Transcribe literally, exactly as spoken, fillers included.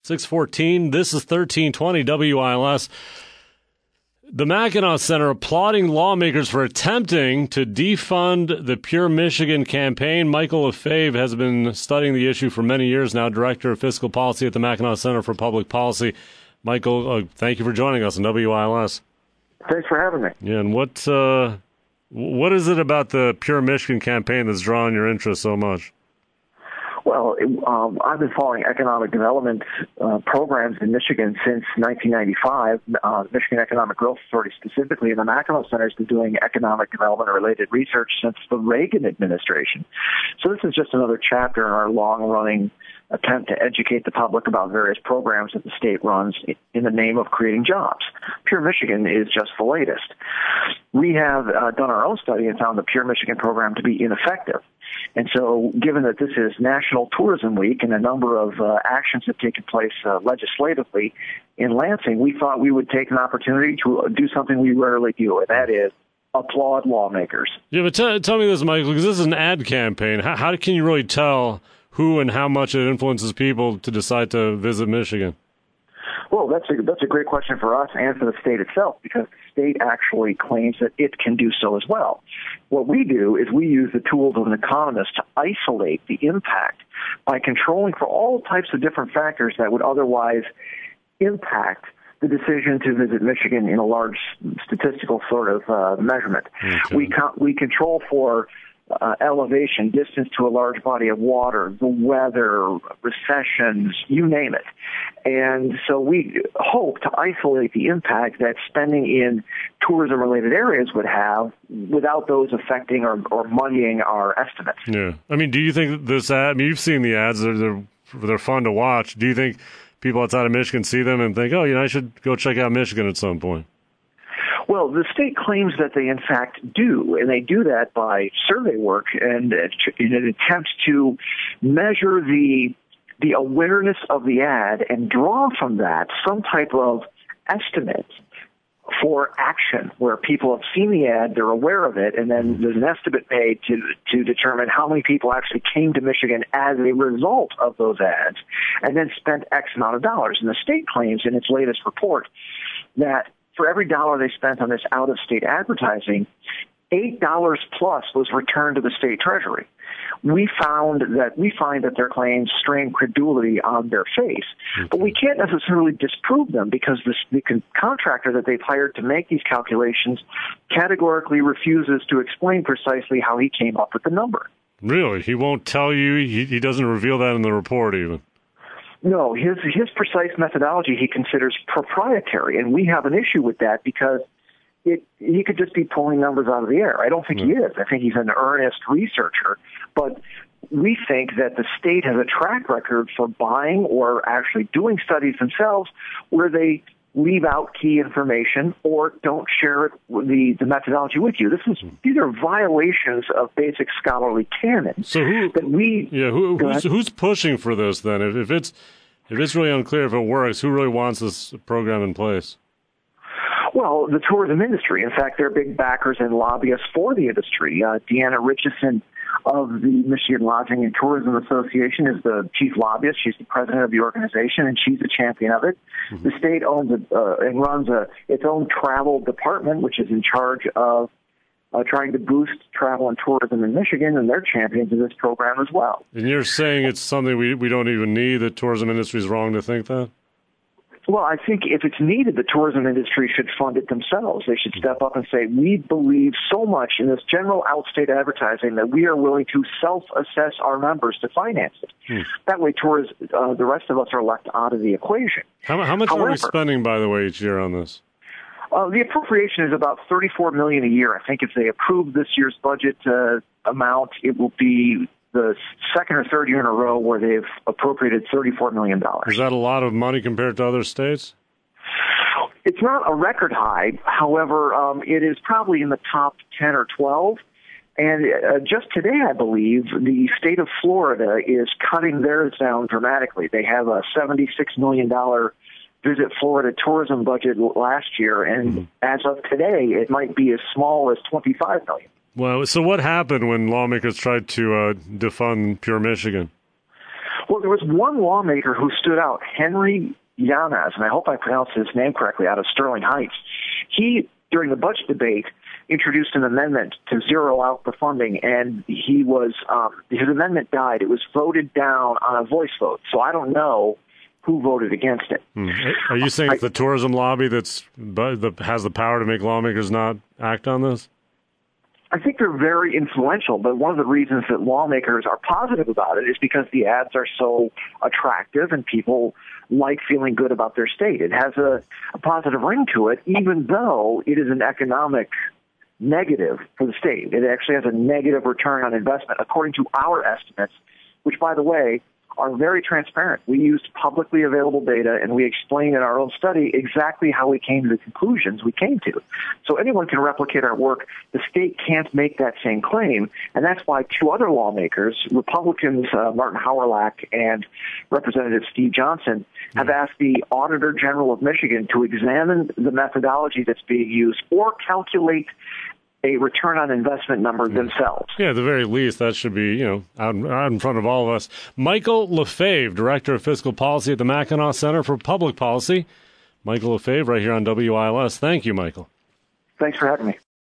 six fourteen, this is thirteen twenty W I L S. The Mackinac Center applauding lawmakers for attempting to defund the Pure Michigan campaign. Michael Lefebvre has been studying the issue for many years now, Director of Fiscal Policy at the Mackinac Center for Public Policy. Michael, uh, thank you for joining us on W I L S. Thanks for having me. Yeah, and what, uh, what is it about the Pure Michigan campaign that's drawing your interest so much? Well, um, I've been following economic development uh, programs in Michigan since nineteen ninety-five. Uh, Michigan Economic Growth Authority specifically, and the Mackinac Center has been doing economic development-related research since the Reagan administration. So this is just another chapter in our long-running attempt to educate the public about various programs that the state runs in the name of creating jobs. Pure Michigan is just the latest. We have uh, done our own study and found the Pure Michigan program to be ineffective. And so, given that this is National Tourism Week and a number of uh, actions have taken place uh, legislatively in Lansing, we thought we would take an opportunity to do something we rarely do, and that is applaud lawmakers. Yeah, but t- tell me this, Michael, because this is an ad campaign. How, how can you really tell who and how much it influences people to decide to visit Michigan? Well, that's a, that's a great question for us and for the state itself, because the state actually claims that it can do so as well. What we do is we use the tools of an economist to isolate the impact by controlling for all types of different factors that would otherwise impact the decision to visit Michigan in a large statistical sort of uh, measurement. Okay. We co- we control for Uh, elevation, distance to a large body of water, the weather, recessions, you name it. And so we hope to isolate the impact that spending in tourism-related areas would have without those affecting or, or muddying our estimates. Yeah. I mean, do you think this ad, I mean, you've seen the ads, they're, they're, they're fun to watch. Do you think people outside of Michigan see them and think, oh, you know, I should go check out Michigan at some point? Well, the state claims that they, in fact, do, and they do that by survey work and in an attempt to measure the the awareness of the ad and draw from that some type of estimate for action, where people have seen the ad, they're aware of it, and then there's an estimate made to to determine how many people actually came to Michigan as a result of those ads, and then spent X amount of dollars. And the state claims in its latest report that for every dollar they spent on this out-of-state advertising, eight dollars plus was returned to the state treasury. We found that we find that their claims strain credulity on their face, okay. But we can't necessarily disprove them because this, the con- contractor that they've hired to make these calculations categorically refuses to explain precisely how he came up with the number. Really? He won't tell you? He, he doesn't reveal that in the report even? No, his his precise methodology he considers proprietary, and we have an issue with that because it he could just be pulling numbers out of the air. I don't think mm. he is. I think he's an earnest researcher, but we think that the state has a track record for buying or actually doing studies themselves where they leave out key information or don't share it with the, the methodology with you. This is these are violations of basic scholarly canon. So who? That we yeah, who, who's, who's pushing for this then? If, if it's if it's really unclear if it works, who really wants this program in place? Well, the tourism industry. In fact, they're big backers and lobbyists for the industry. Uh, Deanna Richardson of the Michigan Lodging and Tourism Association is the chief lobbyist. She's the president of the organization, and she's a champion of it. Mm-hmm. The state owns a, uh, and runs a, its own travel department, which is in charge of uh, trying to boost travel and tourism in Michigan, and they're champions of this program as well. And you're saying it's something we, we don't even need? The tourism industry is wrong to think that? Well, I think if it's needed, the tourism industry should fund it themselves. They should step up and say, we believe so much in this general outstate advertising that we are willing to self-assess our members to finance it. Hmm. That way, tourists, uh, the rest of us are left out of the equation. How, how much However, are we spending, by the way, each year on this? Uh, the appropriation is about thirty-four million dollars a year. I think if they approve this year's budget uh, amount, it will be the second or third year in a row where they've appropriated thirty-four million dollars. Is that a lot of money compared to other states? It's not a record high. However, um, it is probably in the top ten or twelve. And uh, just today, I believe, the state of Florida is cutting theirs down dramatically. They have a seventy-six million dollars Visit Florida tourism budget last year, and mm-hmm. as of today, it might be as small as twenty-five million dollars. Well, so what happened when lawmakers tried to uh, defund Pure Michigan? Well, there was one lawmaker who stood out, Henry Yanez, and I hope I pronounced his name correctly, out of Sterling Heights. He, during the budget debate, introduced an amendment to zero out the funding, and he was um, his amendment died. It was voted down on a voice vote, so I don't know who voted against it. Hmm. Are you saying I, it's the tourism lobby that's that has the power to make lawmakers not act on this? I think they're very influential, but one of the reasons that lawmakers are positive about it is because the ads are so attractive and people like feeling good about their state. It has a, a positive ring to it, even though it is an economic negative for the state. It actually has a negative return on investment, according to our estimates, which, by the way, are very transparent. We used publicly available data, and we explain in our own study exactly how we came to the conclusions we came to. So anyone can replicate our work. The state can't make that same claim, and that's why two other lawmakers, Republicans uh, Martin Hawrylak and Representative Steve Johnson, have asked the Auditor General of Michigan to examine the methodology that's being used or calculate a return on investment number themselves. Yeah, at the very least, that should be, you know, out, out in front of all of us. Michael Lefebvre, Director of Fiscal Policy at the Mackinac Center for Public Policy. Michael Lefebvre right here on W I L S. Thank you, Michael. Thanks for having me.